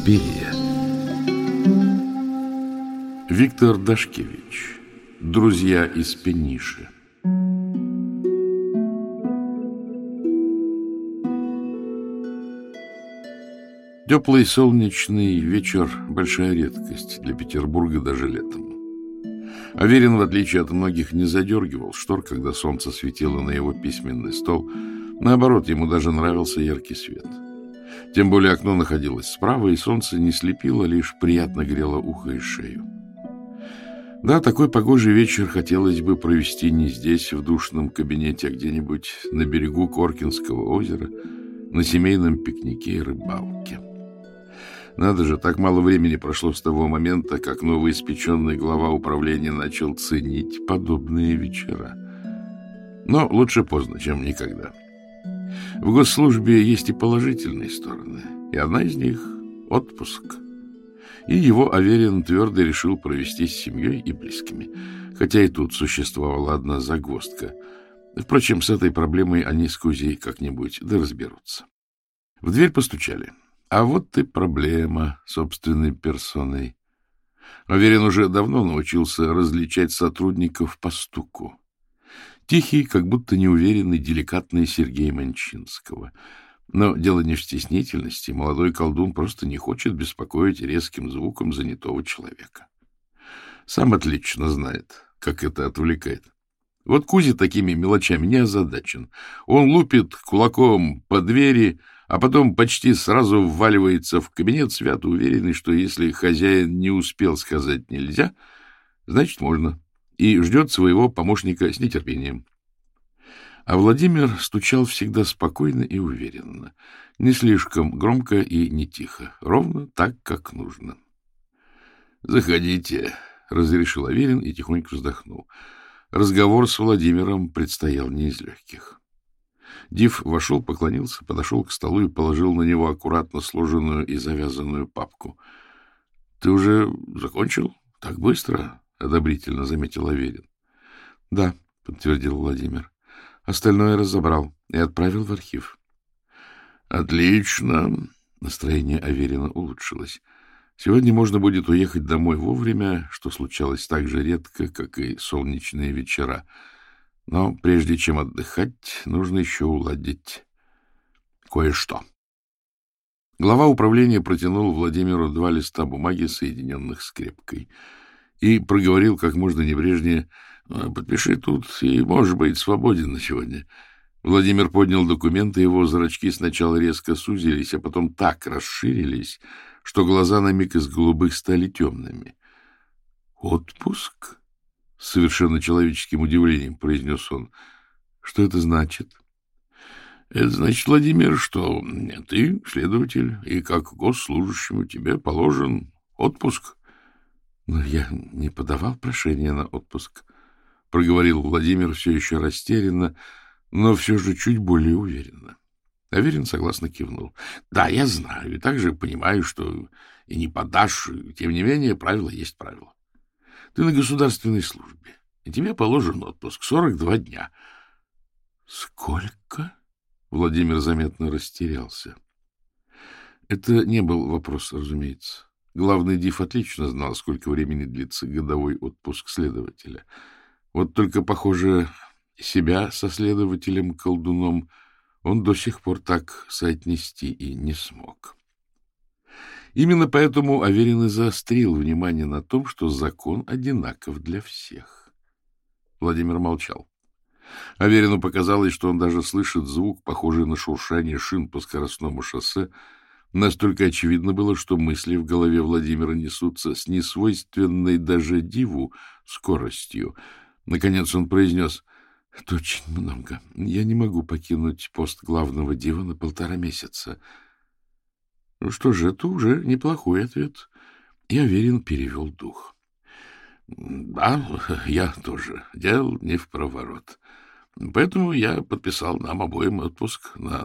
Суспирия. Виктор Дашкевич. Друзья из Пениши. Теплый солнечный вечер — большая редкость для Петербурга даже летом. Аверин, в отличие от многих, не задергивал штор, когда солнце светило на его письменный стол. Наоборот, ему даже нравился яркий свет. Тем более окно находилось справа, и солнце не слепило, лишь приятно грело ухо и шею. Да, такой погожий вечер хотелось бы провести не здесь, в душном кабинете, а где-нибудь на берегу Коркинского озера, на семейном пикнике и рыбалке. Надо же, так мало времени прошло с того момента, как новоиспеченный глава управления начал ценить подобные вечера. Но лучше поздно, чем никогда. В госслужбе есть и положительные стороны, и одна из них — отпуск. И его Аверин твердо решил провести с семьей и близкими, хотя и тут существовала одна загвоздка. Впрочем, с этой проблемой они с Кузей как-нибудь да разберутся. В дверь постучали. А вот и проблема собственной персоной. Аверин уже давно научился различать сотрудников по стуку. Тихий, как будто неуверенный, деликатный Сергей Манчинского. Но дело не в стеснительности. Молодой колдун просто не хочет беспокоить резким звуком занятого человека. Сам отлично знает, как это отвлекает. Вот Кузя такими мелочами не озадачен. Он лупит кулаком по двери, а потом почти сразу вваливается в кабинет, свято уверенный, что если хозяин не успел сказать «нельзя», значит, можно, и ждет своего помощника с нетерпением. А Владимир стучал всегда спокойно и уверенно, не слишком громко и не тихо, ровно так, как нужно. «Заходите», — разрешил Аверин и тихонько вздохнул. Разговор с Владимиром предстоял не из легких. Див вошел, поклонился, подошел к столу и положил на него аккуратно сложенную и завязанную папку. — Ты уже закончил? Так быстро? — одобрительно заметил Аверин. — Да, — подтвердил Владимир. — Остальное разобрал и отправил в архив. — Отлично. Настроение Аверина улучшилось. Сегодня можно будет уехать домой вовремя, что случалось так же редко, как и солнечные вечера. Но прежде чем отдыхать, нужно еще уладить кое-что. Глава управления протянул Владимиру 2 листа бумаги, соединенных скрепкой, и проговорил как можно небрежнее: «Подпиши тут и можешь быть свободен на сегодня». Владимир поднял документы, его зрачки сначала резко сузились, а потом так расширились, что глаза на миг из голубых стали темными. «Отпуск?» — с совершенно человеческим удивлением произнес он. — Что это значит? — Это значит, Владимир, что ты следователь, и как госслужащему тебе положен отпуск. — Но я не подавал прошение на отпуск, — проговорил Владимир все еще растерянно, но все же чуть более уверенно. Аверин согласно кивнул. — Да, я знаю, и также понимаю, что и не подашь. Тем не менее, правило есть правило. Ты на государственной службе, и тебе положен отпуск 42 дня. — Сколько? — Владимир заметно растерялся. Это не был вопрос, разумеется. Главный Див отлично знал, сколько времени длится годовой отпуск следователя. Вот только, похоже, себя со следователем-колдуном он до сих пор так соотнести и не смог. Именно поэтому Аверин и заострил внимание на том, что закон одинаков для всех. Владимир молчал. Аверину показалось, что он даже слышит звук, похожий на шуршание шин по скоростному шоссе. Настолько очевидно было, что мысли в голове Владимира несутся с несвойственной даже Диву скоростью. Наконец он произнес: — Это очень много. Я не могу покинуть пост главного Дива на 1,5 месяца. Ну что же, это уже неплохой ответ. И Аверин перевел дух. — Да, я тоже. Дел не впроворот. Поэтому я подписал нам обоим отпуск на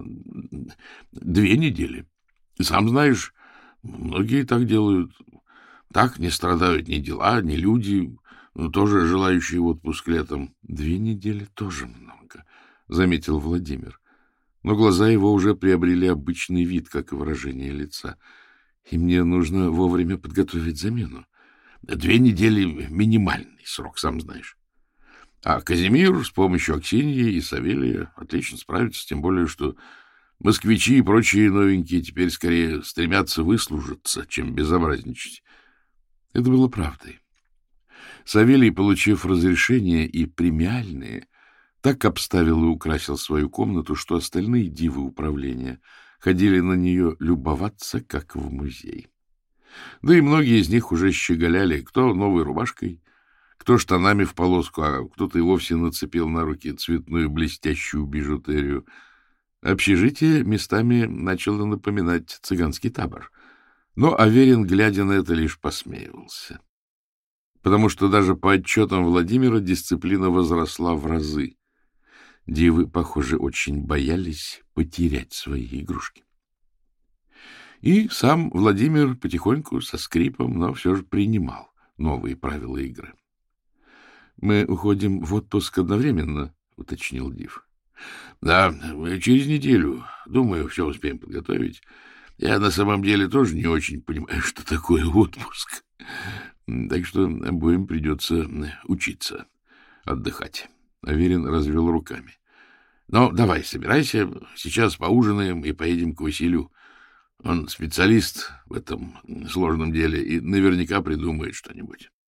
2 недели. Сам знаешь, многие так делают. Так не страдают ни дела, ни люди, тоже желающие отпуск летом. 2 недели тоже много, — заметил Владимир. Но глаза его уже приобрели обычный вид, как и выражение лица. И мне нужно вовремя подготовить замену. 2 недели — минимальный срок, сам знаешь. А Казимир с помощью Аксиньи и Савелия отлично справится, тем более, что москвичи и прочие новенькие теперь скорее стремятся выслужиться, чем безобразничать. Это было правдой. Савелий, получив разрешение и премиальные, так обставил и украсил свою комнату, что остальные дивы управления ходили на нее любоваться, как в музей. Да и многие из них уже щеголяли, кто новой рубашкой, кто штанами в полоску, а кто-то и вовсе нацепил на руки цветную блестящую бижутерию. Общежитие местами начало напоминать цыганский табор. Но Аверин, глядя на это, лишь посмеивался. Потому что даже по отчетам Владимира дисциплина возросла в разы. Дивы, похоже, очень боялись потерять свои игрушки. И сам Владимир потихоньку, со скрипом, но все же принимал новые правила игры. — Мы уходим в отпуск одновременно, — уточнил Див. — Да, через неделю. Думаю, все успеем подготовить. Я на самом деле тоже не очень понимаю, что такое отпуск. Так что обоим придется учиться отдыхать. Аверин развел руками. — Ну, давай, собирайся. Сейчас поужинаем и поедем к Василию. Он специалист в этом сложном деле и наверняка придумает что-нибудь.